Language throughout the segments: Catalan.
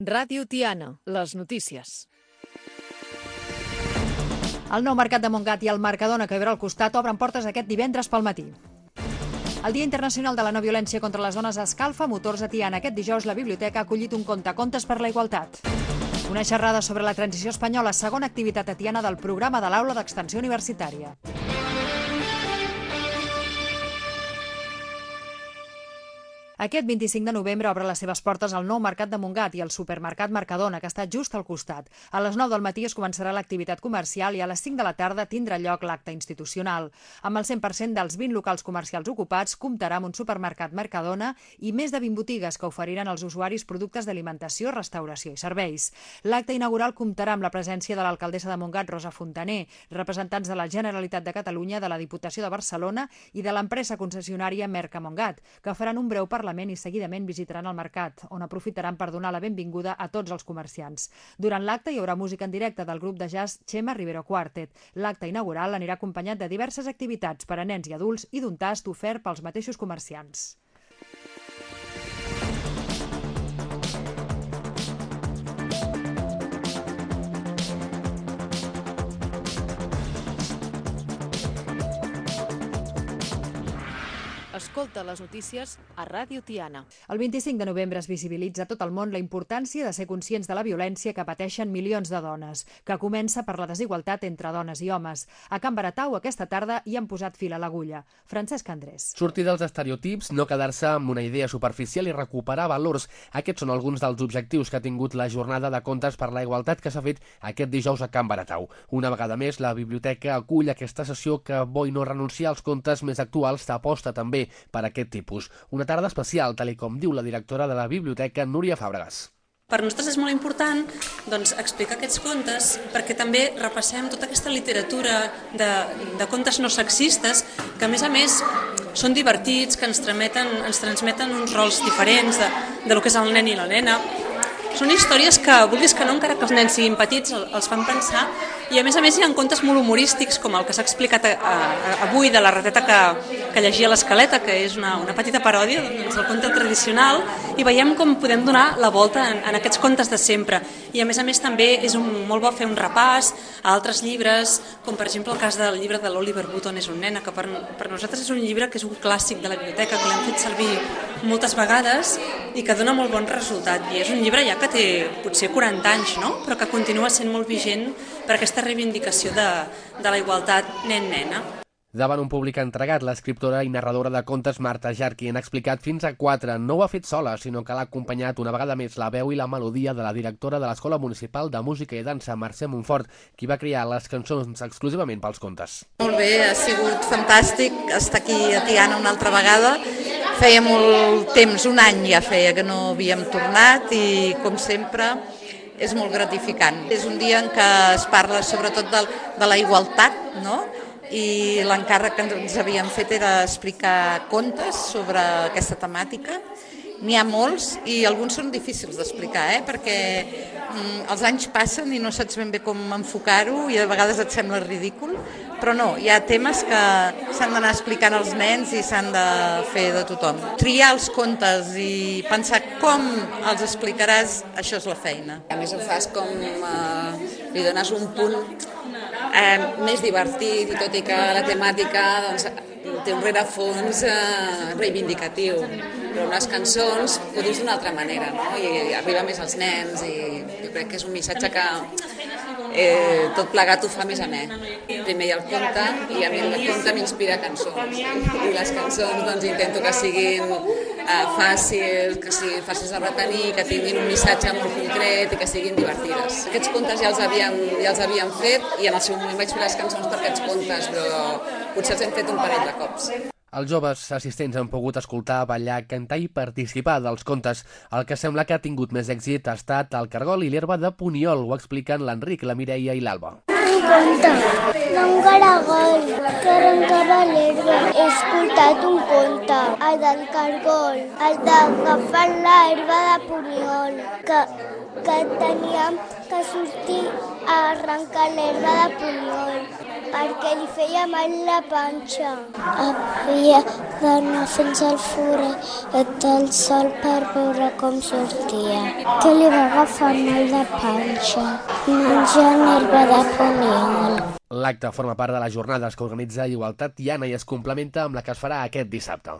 Ràdio Tiana, les notícies. El nou mercat de Montgat i el Mercadona, que hi haurà al costat, obren portes aquest divendres pel matí. El Dia Internacional de la No Violència contra les Dones escalfa motors a Tiana. Aquest dijous la biblioteca ha acollit un conte, Contes per la Igualtat. Una xerrada sobre la transició espanyola, segona activitat a Tiana del programa de l'Aula d'Extensió Universitària. Aquest 25 de novembre obre les seves portes al nou mercat de Montgat i el supermercat Mercadona, que està just al costat. A les 9 del matí es començarà l'activitat comercial i a les 5 de la tarda tindrà lloc l'acte institucional. Amb el 100% dels 20 locals comercials ocupats, comptarà amb un supermercat Mercadona i més de 20 botigues que oferiran als usuaris productes d'alimentació, restauració i serveis. L'acte inaugural comptarà amb la presència de l'alcaldessa de Montgat, Rosa Fontaner, representants de la Generalitat de Catalunya, de la Diputació de Barcelona i de l'empresa concessionària Merca Montgat, que faran un breu parlament i seguidament visitaran el mercat, on aprofitaran per donar la benvinguda a tots els comerciants. Durant l'acte hi haurà música en directe del grup de jazz Chema Rivero Quartet. L'acte inaugural anirà acompanyat de diverses activitats per a nens i adults i d'un tast ofert pels mateixos comerciants. Escolta les notícies a Ràdio Tiana. El 25 de novembre es visibilitza a tot el món la importància de ser conscients de la violència que pateixen milions de dones, que comença per la desigualtat entre dones i homes. A Can Baratau aquesta tarda hi han posat fil a l'agulla. Francesc Andrés. Sortir dels estereotips, no quedar-se amb una idea superficial i recuperar valors. Aquests són alguns dels objectius que ha tingut la jornada de Contes per la Igualtat que s'ha fet aquest dijous a Can Baratau. Una vegada més, la biblioteca acull aquesta sessió que, bo i no renunciar als contes més actuals, s'aposta també per aquest tipus. Una tarda especial, tal com diu la directora de la biblioteca, Núria Fàbregas. Per nosaltres és molt important explicar aquests contes perquè també repassem tota aquesta literatura de contes no sexistes que, a més, són divertits, que ens transmeten uns rols diferents de lo que és el nen i la nena. Són històries que, vulguis que no, encara que els nens siguin petits, els fan pensar. I a més hi ha contes molt humorístics, com el que s'ha explicat avui de la rateta que llegia l'escaleta, que és una petita paròdia del conte tradicional, i veiem com podem donar la volta en aquests contes de sempre. I a més també és molt bo fer un repàs a altres llibres, com per exemple el cas del llibre de l'Oliver Wood, On és un nena, que per nosaltres és un llibre que és un clàssic de la biblioteca, que l'hem fet servir moltes vegades i que dona molt bon resultat. I és un llibre ja que té potser 40 anys, no? Però que continua sent molt vigent per aquesta reivindicació de la igualtat nen-nena. Davant un públic entregat, l'escriptora i narradora de contes Marta Jarqui ha explicat fins a 4. No ho ha fet sola, sinó que l'ha acompanyat una vegada més la veu i la melodia de la directora de l'Escola Municipal de Música i Dansa, Mercè Montfort, qui va crear les cançons exclusivament pels contes. Molt bé, ha sigut fantàstic estar aquí a Tiana una altra vegada. Feia molt temps, un any ja feia que no havíem tornat i, com sempre, és molt gratificant. És un dia en què es parla sobretot de la igualtat, no? I l'encàrrec que ens havíem fet era explicar contes sobre aquesta temàtica. N'hi ha molts i alguns són difícils d'explicar, perquè els anys passen i no saps ben bé com enfocar-ho i a vegades et sembla ridícul, però no, hi ha temes que s'han d'anar explicant als nens i s'han de fer de tothom. Triar els contes i pensar com els explicaràs, això és la feina. A més ho fas com li dones un punt més divertit i tot i que la temàtica té un rerefons reivindicatiu, però les cançons ho dius d'una altra manera, no? I arriba més als nens i jo crec que és un missatge que tot plegat ho fa més amè. Primer hi ha el conte i a mi el conte m'inspira cançons i les cançons intento que siguin fàcils, que siguin fàcils de retenir, que tinguin un missatge molt concret i que siguin divertides. Aquests contes ja els havíem fet i en el seu moment vaig fer les cançons per aquests contes, però potser els hem fet un parell de cops. Els joves assistents han pogut escoltar, ballar, cantar i participar dels contes. El que sembla que ha tingut més èxit ha estat el cargol i l'herba de Puniol, ho expliquen l'Enric, la Mireia i l'Alba. Un conte d'un caragol que arrencava l'herba. He escoltat un conte, el del cargol, el d'agafar l'herba de Puniol, que teníem que sortir a arrencar l'herba de Puniol. perquè li feia mal la panxa. Havia d'anar fins al foret del sol per veure com sortia. Que li va agafar mal de panxa, menjant herba de poliol. L'acte forma part de les jornades que organitza Igualtat Tiana i es complementa amb la que es farà aquest dissabte.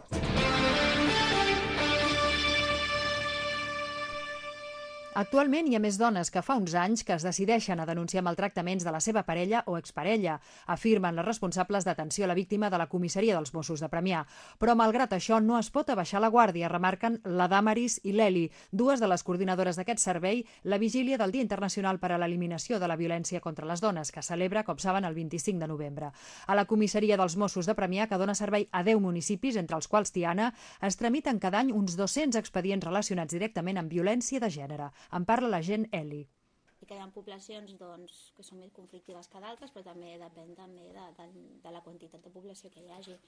Actualment hi ha més dones que fa uns anys que es decideixen a denunciar maltractaments de la seva parella o exparella, afirmen les responsables d'atenció a la víctima de la comissaria dels Mossos de Premià. Però malgrat això no es pot abaixar la guàrdia, remarquen la Damaris i l'Eli, dues de les coordinadores d'aquest servei, la vigília del Dia Internacional per a l'Eliminació de la Violència contra les Dones, que celebra, com saben, el 25 de novembre. A la comissaria dels Mossos de Premià, que dona servei a 10 municipis, entre els quals Tiana, es tramiten cada any uns 200 expedients relacionats directament amb violència de gènere. En parla l'agent Eli. I que hi ha poblacions que són més conflictives que d'altres, però també depèn de la quantitat de població que hi hagi.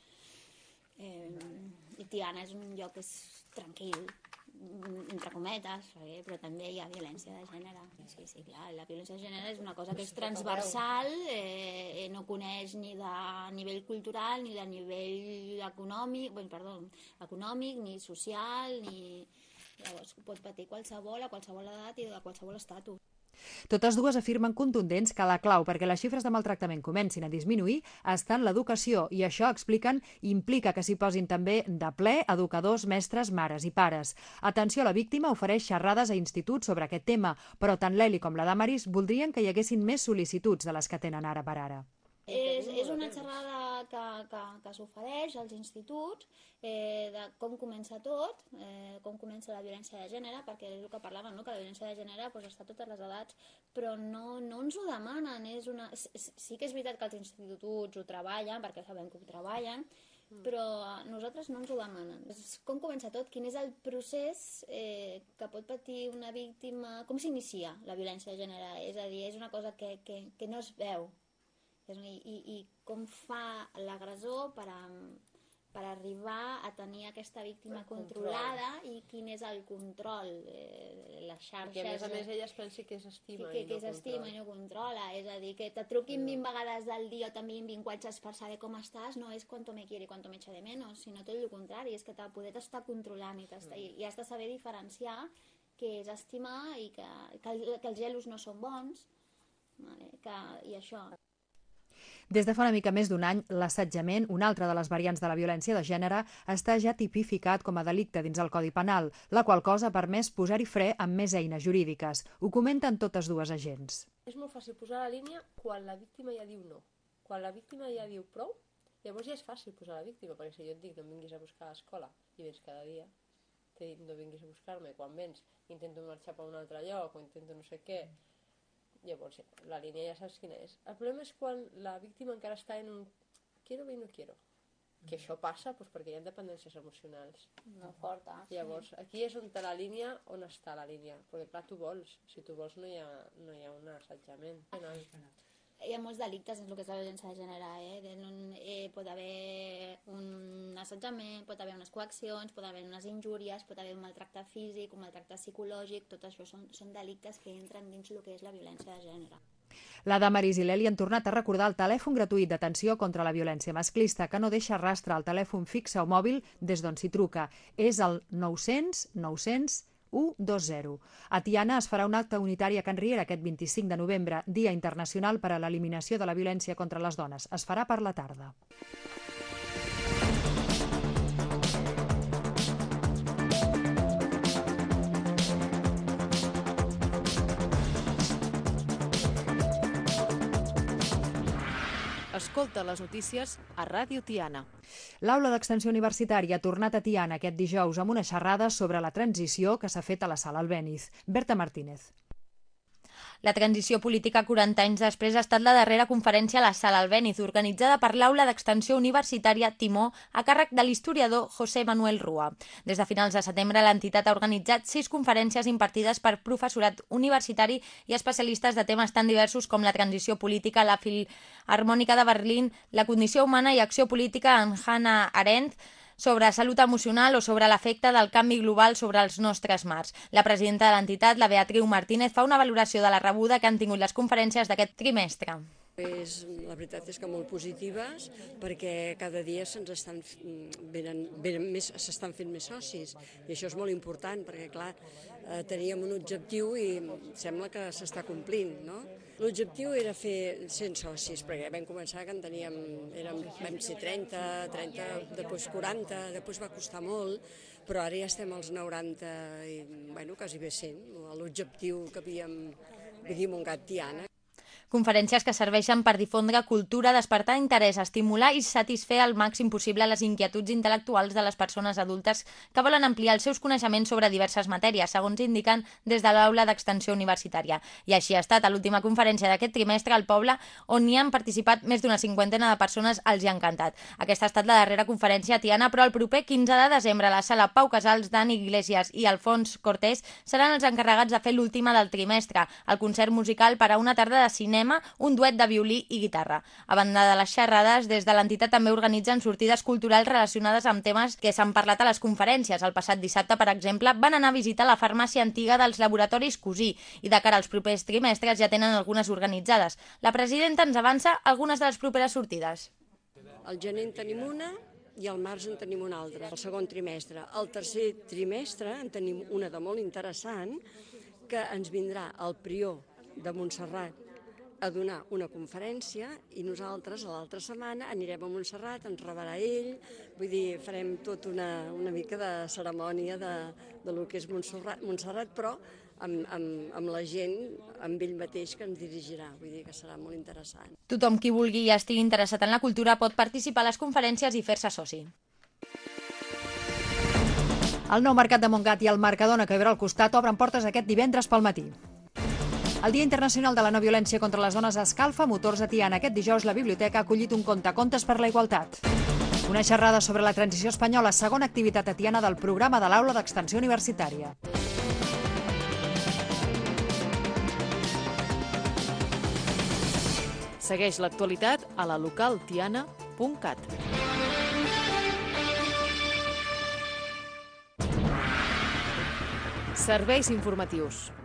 I Tiana és un lloc que és tranquil, entre cometes, però també hi ha violència de gènere. Sí, clar, la violència de gènere és una cosa que és transversal, no coneix ni de nivell cultural, ni de nivell econòmic, ni social, ni... Llavors pot patir qualsevol, a qualsevol edat i a qualsevol estatus. Totes dues afirmen contundents que la clau perquè les xifres de maltractament comencin a disminuir està en l'educació i això, expliquen, implica que s'hi posin també de ple educadors, mestres, mares i pares. Atenció a la víctima ofereix xerrades a instituts sobre aquest tema, però tant l'Eli com la Damaris voldrien que hi haguessin més sol·licituds de les que tenen ara per ara. És una xerrada que s'ofereix als instituts de com comença tot, com comença la violència de gènere, perquè és el que parlàvem, no? Que la violència de gènere està a totes les edats, però no ens ho demanen. Sí que és veritat que els instituts ho treballen, perquè sabem que ho treballen, però nosaltres no ens ho demanen. Com comença tot? Quin és el procés que pot patir una víctima? Com s'inicia la violència de gènere? És a dir, és una cosa que no es veu. I com fa l'agressor per arribar a tenir aquesta víctima controlada i quin és el control, les xarxes... Perquè a més ella es pensi que s'estima i no controla. És a dir, que te truquin 20 vegades al dia o t'enviïn 20 WhatsApps per saber com estàs, no és cuánto me quiere y cuánto me echa de menos, sinó tot el contrari, és que poder t'estar controlant i has de saber diferenciar què és estimar i que els gelos no són bons, i això... Des de fa una mica més d'un any, l'assetjament, una altra de les variants de la violència de gènere, està ja tipificat com a delicte dins el Codi Penal, la qual cosa ha permès posar-hi fre amb més eines jurídiques. Ho comenten totes dues agents. És molt fàcil posar la línia quan la víctima ja diu no. Quan la víctima ja diu prou, llavors ja és fàcil posar la víctima, perquè si jo et dic no em vinguis a buscar a l'escola i vens cada dia, t'he dit no vinguis a buscar-me, quan vens intento marxar per un altre lloc o intento no sé què, llavors la línia ja saps quina és. El problema és quan la víctima encara està en un quiero i no quiero. Que això passa perquè hi ha dependències emocionals. No forta. Llavors, aquí és on està la línia, Perquè clar, tu vols. Si tu vols no hi ha un assetjament. Hi ha molts delictes en el que és la violència de gènere. Pot haver un assetjament, pot haver unes coaccions, pot haver unes injúries, pot haver un maltracte físic, un maltracte psicològic, tot això són delictes que entren dins el que és la violència de gènere. La Damaris i l'Eli han tornat a recordar el telèfon gratuït d'atenció contra la violència masclista, que no deixa rastre al telèfon fixe o mòbil des d'on s'hi truca. És el 900 900 120. A Tiana es farà un acte unitari a Can Riera aquest 25 de novembre, Dia Internacional per a l'Eliminació de la Violència contra les Dones. Es farà per la tarda. Escolta les notícies a Ràdio Tiana. L'Aula d'Extensió Universitària ha tornat a Tiana aquest dijous amb una xerrada sobre la transició que s'ha fet a la Sala Albéniz. Berta Martínez. La transició política 40 anys després ha estat la darrera conferència a la Sala Albéniz, organitzada per l'Aula d'Extensió Universitària Timó, a càrrec de l'historiador José Manuel Rua. Des de finals de setembre, l'entitat ha organitzat 6 conferències impartides per professorat universitari i especialistes de temes tan diversos com la transició política, la Filharmònica de Berlín, la condició humana i acció política en Hannah Arendt, sobre salut emocional o sobre l'efecte del canvi global sobre els nostres mars. La presidenta de l'entitat, la Beatriu Martínez, fa una valoració de la rebuda que han tingut les conferències d'aquest trimestre. La veritat és que molt positives, perquè cada dia s'estan fent més socis, i això és molt important, perquè clar, teníem un objectiu i sembla que s'està complint, no? L'objectiu era fer 100 socis, perquè vam començar que vam ser 30, després 40, després va costar molt, però ara ja estem als 90 i quasi bé 100, l'objectiu que havíem, Montgat Tiana. Conferències que serveixen per difondre cultura, despertar interès, estimular i satisfer al màxim possible les inquietuds intel·lectuals de les persones adultes que volen ampliar els seus coneixements sobre diverses matèries, segons indiquen des de l'aula d'extensió universitària. I així ha estat a l'última conferència d'aquest trimestre al poble, on hi han participat més d'una 50 de persones, els hi ha encantat. Aquesta ha estat la darrera conferència a Tiana, però el proper 15 de desembre a la sala Pau Casals, Dani Iglesias i Alfons Cortés seran els encarregats de fer l'última del trimestre, el concert musical per a una tarda de cinema, un duet de violí i guitarra. A banda de les xerrades, des de l'entitat també organitzen sortides culturals relacionades amb temes que s'han parlat a les conferències. El passat dissabte, per exemple, van anar a visitar la farmàcia antiga dels laboratoris Cosí i de cara als propers trimestres ja tenen algunes organitzades. La presidenta ens avança algunes de les properes sortides. Al gener en tenim una i al març en tenim una altra, el segon trimestre. Al tercer trimestre en tenim una de molt interessant, que ens vindrà el prior de Montserrat a donar una conferència i nosaltres a l'altra setmana anirem a Montserrat, ens rebrà ell, vull dir, farem tot una mica de cerimònia de lo que és Montserrat, però amb la gent, amb ell mateix que ens dirigirà, vull dir que serà molt interessant. Tothom qui vulgui i estigui interessat en la cultura pot participar a les conferències i fer-se soci. El nou mercat de Montgat i el Mercadona que hi haurà al costat obren portes aquest divendres pel matí. El Dia Internacional de la No Violència contra les Dones escalfa motors a Tiana. Aquest dijous la biblioteca ha acollit un conte, Contes per la Igualtat. Una xerrada sobre la transició espanyola, segona activitat a Tiana del programa de l'aula d'extensió universitària. Segueix l'actualitat a la localtiana.cat. Serveis informatius.